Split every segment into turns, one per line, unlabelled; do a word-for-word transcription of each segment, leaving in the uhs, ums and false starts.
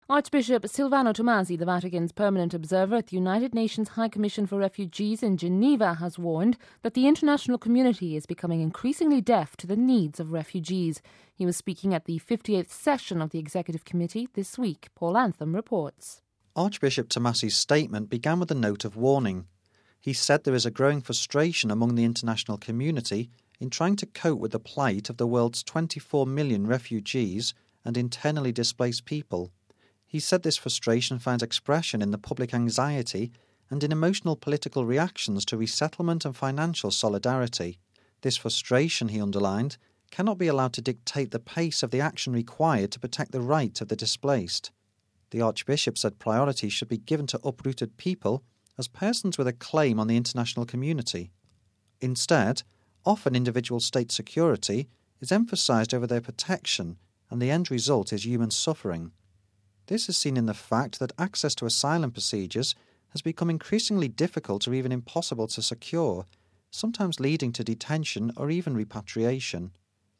Archbishop Silvano Tomasi, the Vatican's permanent observer at the United Nations High Commission for Refugees in Geneva, has warned that the international community is becoming increasingly deaf to the needs of refugees. He was speaking at the fifty-eighth session of the Executive Committee this week. Paul Antham reports.
Archbishop Tomasi's statement began with a note of warning. He said there is a growing frustration among the international community in trying to cope with the plight of the world's twenty-four million refugees and internally displaced people. He said this frustration finds expression in the public anxiety and in emotional political reactions to resettlement and financial solidarity. This frustration, he underlined, cannot be allowed to dictate the pace of the action required to protect the rights of the displaced. The Archbishop said priority should be given to uprooted people as persons with a claim on the international community. Instead, often individual state security is emphasised over their protection, and the end result is human suffering. This is seen in the fact that access to asylum procedures has become increasingly difficult or even impossible to secure, sometimes leading to detention or even repatriation.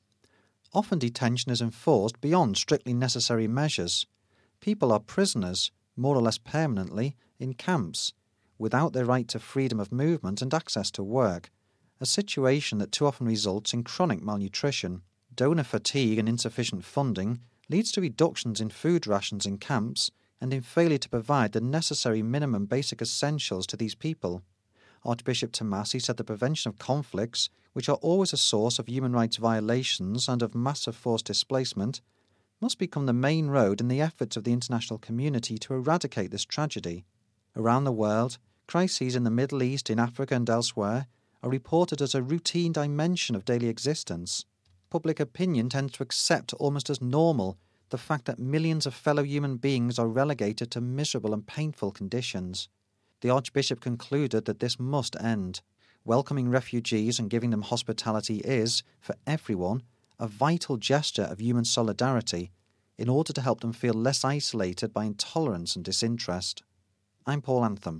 Often detention is enforced beyond strictly necessary measures. People are prisoners, more or less permanently, in camps, without their right to freedom of movement and access to work, a situation that too often results in chronic malnutrition. Donor fatigue and insufficient funding leads to reductions in food rations in camps and in failure to provide the necessary minimum basic essentials to these people. Archbishop Tomasi said the prevention of conflicts, which are always a source of human rights violations and of massive forced displacement, must become the main road in the efforts of the international community to eradicate this tragedy. Around the world, crises in the Middle East, in Africa and elsewhere are reported as a routine dimension of daily existence. Public opinion tends to accept almost as normal the fact that millions of fellow human beings are relegated to miserable and painful conditions. The Archbishop concluded that this must end. Welcoming refugees and giving them hospitality is, for everyone, a vital gesture of human solidarity in order to help them feel less isolated by intolerance and disinterest. I'm Paul Antham.